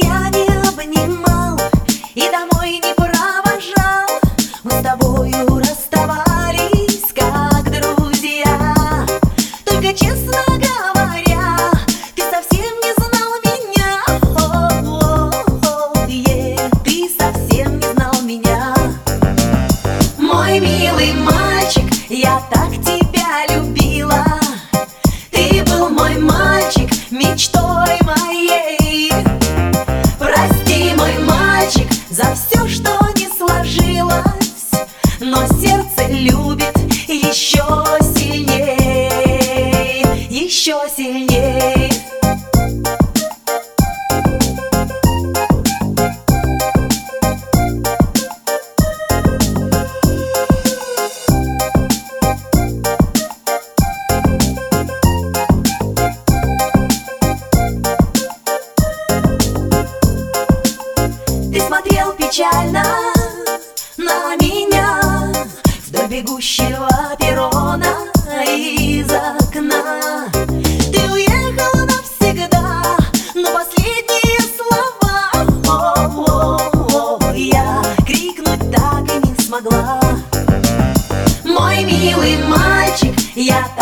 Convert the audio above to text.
меня не обнимал и домой не провожал. Мы с тобою расставались как друзья. Только честно говоря, ты совсем не знал меня. Ты совсем не знал меня. Мой милый мальчик, я так тебя любила. Ты был мой мальчик, мечтой моей. Прости, мой мальчик, за все, что не сложилось, но сердце любит еще сильней, еще сильней. Ты смотрел печально на меня вдоль бегущего перрона из окна. Ты уехал навсегда, но последние слова я крикнуть так и не смогла. Мой милый мальчик, я